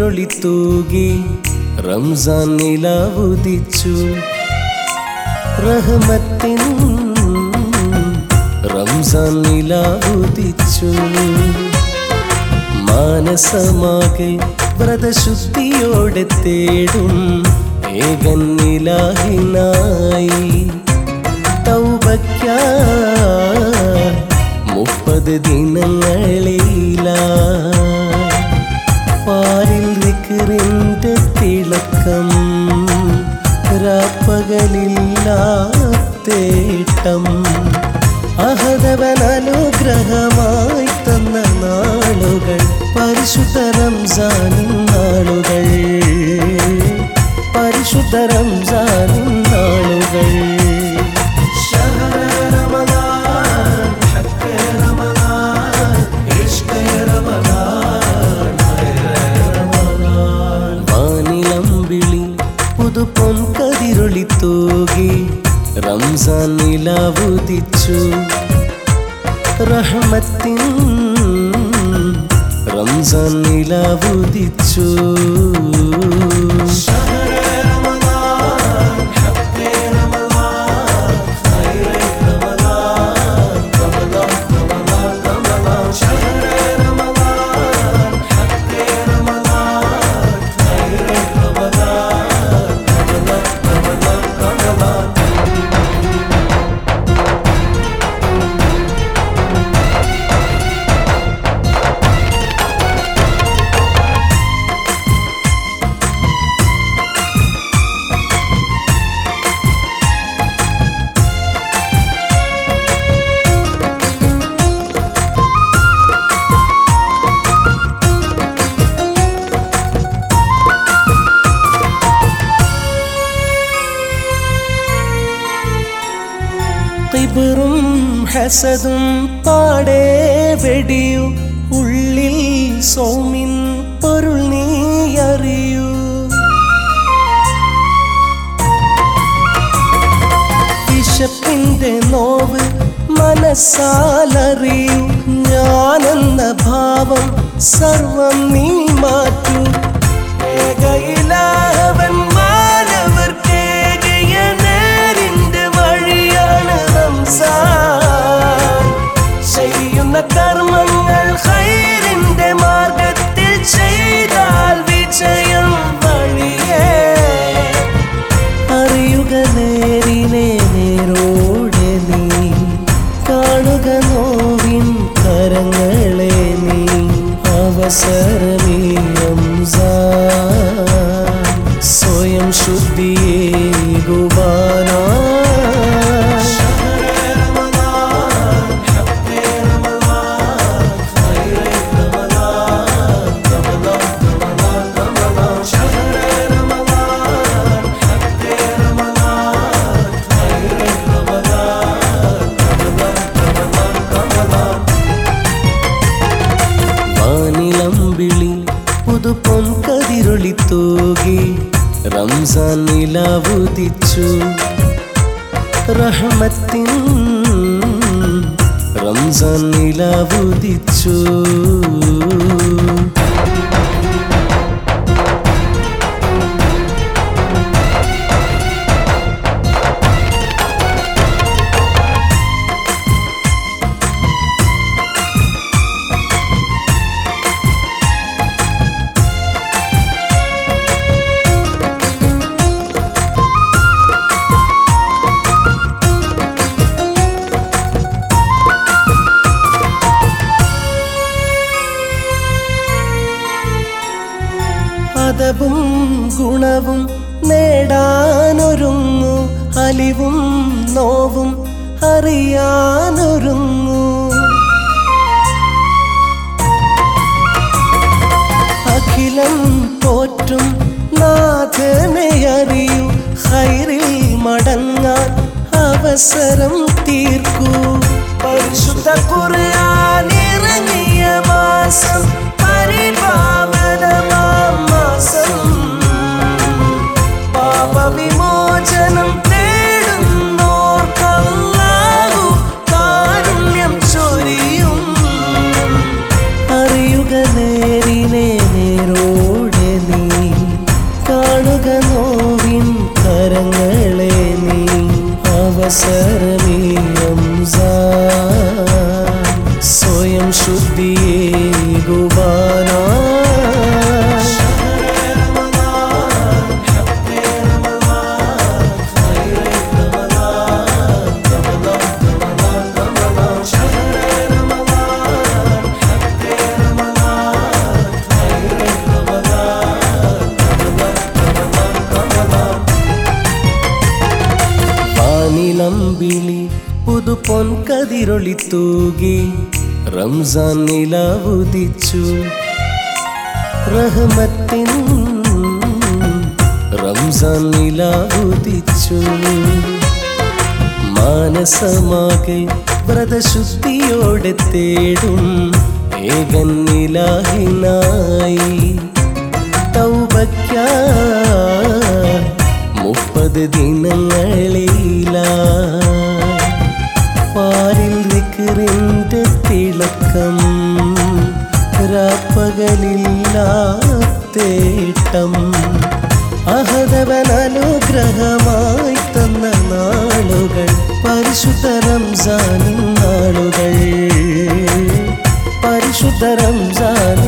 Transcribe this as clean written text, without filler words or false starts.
കതിരൊളി തൂകി റംസാൻ നിലാവുദിച്ചു റഹ്മത്തിൻ റംസാൻ നിലാവുദിച്ചു മാനസമാകെ വ്രതശുദ്ധിയോടെ തേടും ഏകൻ ഇലാഹിനായി തൗബയ്ക്കായി 30 ദിനങ്ങളിലായി പാരിൽ ദിക്റിന്റെ തിളക്കം രാപ്പകലില്ലാത്തേട്ടം അഹദവൻ അനുഗ്രഹമായി തന്ന നാളുകൾ പരിശുദ്ധ റംസാനിൻ നാളുകൾ പരിശുദ്ധ റംസാനിൻ നാളുകൾ വാനിലമ്പിളി പുതുപൊൻ കതിരൊളി തൂകി റംസാൻ നിലാവുദിച്ചു റഹ്മത്തിൻ റംസാൻ നിലാവുദിച്ചു ിബറും ഹസദും പാടേ വെടിയു ഉള്ളിൽ സൗമിൻ പൊരുൾ നീ അറിയൂ വിശപ്പിന്റെ നോവ് മനസ്സാലറിയൂ ഞാനെന്ന ഭാവം സർവം നീ മാറ്റൂ ഏകയിലാവൻ മാനവർക്കേകിയ നേരിന്റെ വഴിയാണ് റംസാൻ ചെയ്യുന്ന കർമ്മങ്ങൾ ഖൈറിന്റെ മാർഗത്തിൽ ചെയ്താൽ വിജയം വഴിയേ അറിയുക നേരിനെ നേരോടെ നീ കാണുക നോവിൻ കരങ്ങളെ നീ അവസരമീ റംസാൻ സ്വയം ശുദ്ധിയേകുവാനാ വാനിലമ്പിളി പുതുപൊൻ കതിരൊളി തൂകി റംസാൻ നിലാവുദിച്ചു റഹ്മത്തിൻ റംസാൻ നിലാവുദിച്ചു അതവും ഗുണവും നേടാനൊരുങ്ങു അലിവും നോവും അറിയാനൊരുങ്ങു അഖിലം പോറ്റും നാഥനെ അറിയൂ ഖൈറിൽ മടങ്ങാൻ അവസരം തീർക്കൂ പരിശുദ്ധ ഖുർആൻ ഇറങ്ങിയ മാസം പരിപാവനമാം മാസം പാപവിമോചനം തേടുന്നോർക്കല്ലാഹു കാരുണ്യം ചൊരിയും അറിയുക നേരിനെ നേരോടെ നോവിൻ കരങ്ങളെ നീ അവസരമീ റംസാൻ സ്വയം ശുദ്ധിയേകുവാനാ നിലമ്പിളി പുതു പൊൻകതിരൊളി തൂകി റംസാൻ നിലാവുദിച്ചു റഹ്മത്തിൻ റംസാൻ നിലാവുദിച്ചു മാനസമാകെ വ്രതശുദ്ധിയോടെ തേടും ഏകൻ നിലാഹിനായി തൗബയ്ക്കായി 30 ദിനങ്ങളില പാരിൽ ദിക്റിന്റെ തിളക്കം രാപ്പകലില്ലാത്തേട്ടം അഹദവൻ അനുഗ്രഹമായി തന്ന നാളുകൾ പരിശുദ്ധ റംസാനിൻ നാളുകൾ പരിശുദ്ധ റംസാൻ